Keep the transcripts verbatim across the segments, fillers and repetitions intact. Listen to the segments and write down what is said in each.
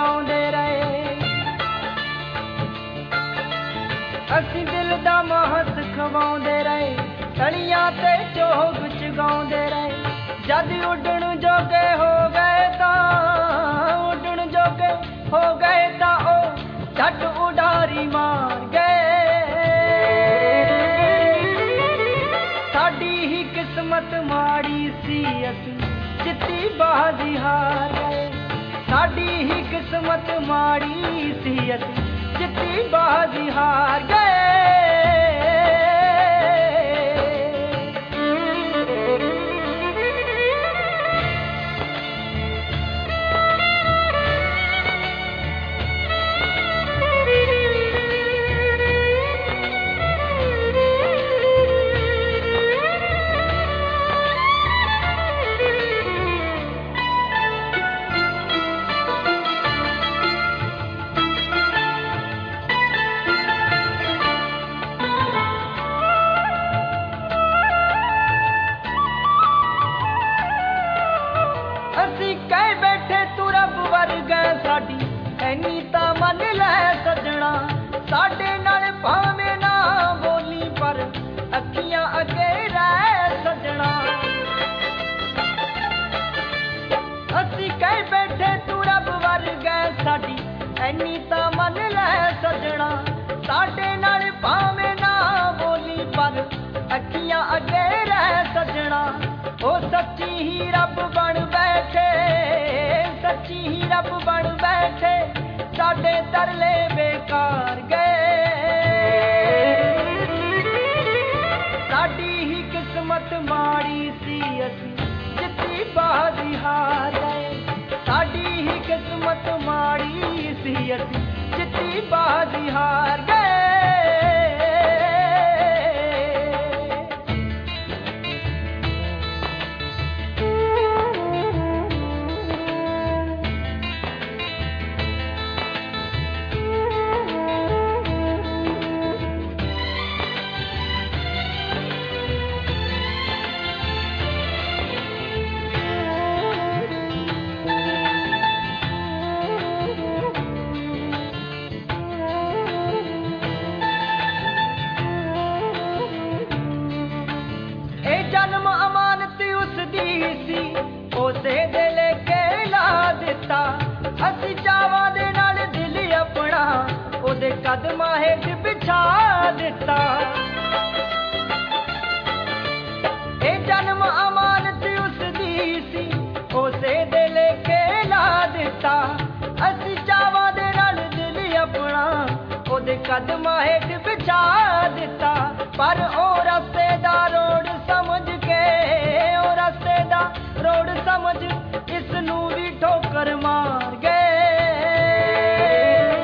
गाउंदे रहे। असीं दिल दा महत खवाउंदे रहे, तलियां ते चोग चगाउंदे रहे। जद उडण जोगे हो गए तां उडण जोगे हो गए तां ओ झट उडारी मार गए। साडी ही किस्मत माड़ी सी, असीं जित्ती बाजी हार गए। साडी ही किस्मत माड़ी सी, असीं जित्ती बाजी हार गए। ਐਨੀ ਤਾਂ ਮੰਨ ਲੈ ਸੱਜਣਾ, ਸਾਡੇ ਨਾਲ ਭਾਵੇਂ ਨਾ ਬੋਲੀ ਪਰ ਅੱਖੀਆਂ ਅੱਗੇ ਰਹਿ ਸੱਜਣਾ। ਅਸੀਂ ਕਹਿ ਬੈਠੇ ਤੂੰ ਰੱਬ ਵਰਗਾ ਸਾਡੀ, ਐਨੀ ਤਾਂ ਮੰਨ ਲੈ ਸੱਜਣਾ, ਸਾਡੇ ਨਾਲ ਭਾਵੇਂ ਨਾ ਬੋਲੀ ਪਰ ਅੱਖੀਆਂ ਅੱਗੇ ਰਹਿ ਸੱਜਣਾ। ਉਹ ਸੱਚੀ ਹੀ ਰੱਬ ਬਣ ਬੈਠੇ, ਸੱਚੀ ਹੀ ਰੱਬ ਬਣ ਬੈਠੇ, ਸਾਡੇ ਤਰਲੇ ਬੇਕਾਰ ਗਏ। ਸਾਡੀ ਹੀ ਕਿਸਮਤ ਮਾੜੀ ਸੀ, ਅਸੀਂ ਜਿੱਤੀ ਬਾਜ਼ੀ ਹਾਰ ਗਏ। ਸਾਡੀ ਹੀ ਕਿਸਮਤ ਮਾੜੀ ਸੀ, ਅਸੀਂ ਜਿੱਤੀ ਬਾਜ਼ੀ ਹਾਰ ਗਏ। जन्म अमानत उसदी सी, उसे दे लेके ला दिता। असी चावां दे नाल दिल अपना ओदे कदमां हेठ बिछा दिता। ए जन्म अमानत उसदी सी, उसे दे लेके ला दिता। असी चावां दे नाल दिल अपना ओदे कदमां हेठ बिछा दिता। पर ओ रस्ते दा रोड समझ के, ओ रस्ते दा रोड समझ इस नू भी ठोकर मार गए।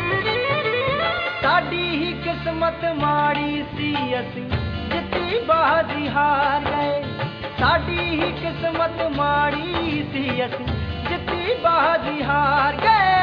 साडी ही किस्मत माड़ी सी, असीं जित्ती बाजी हार गए। साडी ही किस्मत माड़ी सी, असीं जित्ती बाजी हार गए।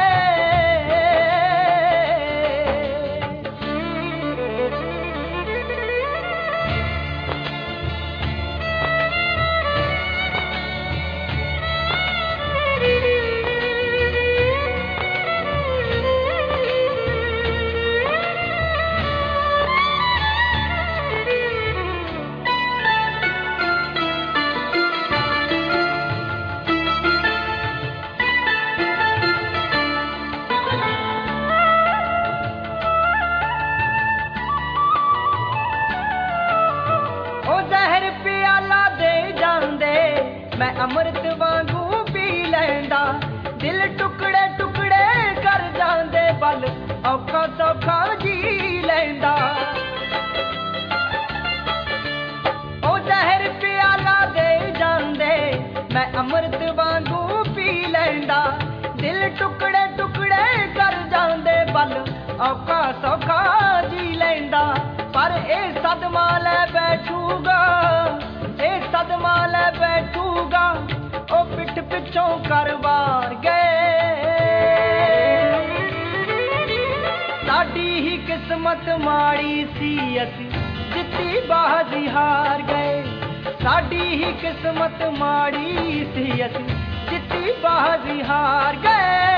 मैं अमृत वांगू पी लैंदा, दिल टुकड़े टुकड़े कर जांदे, बल औखा सौखा जी लैंदा। ओ जहर प्याला दे जांदे, मैं अमृत वांगू पी लैंदा, दिल टुकड़े टुकड़े कर जांदे, बल औखा सौखा जी लैंदा। पर ए सदमा लै बैठूगा, ए सदमा लै बैठूगा, ओ पिठ पिछों कर वार गए। साडी ही किस्मत माड़ी सी, असीं जित्ती बाजी हार गए। साडी ही किस्मत माड़ी सी, असीं जित्ती बाजी हार गए।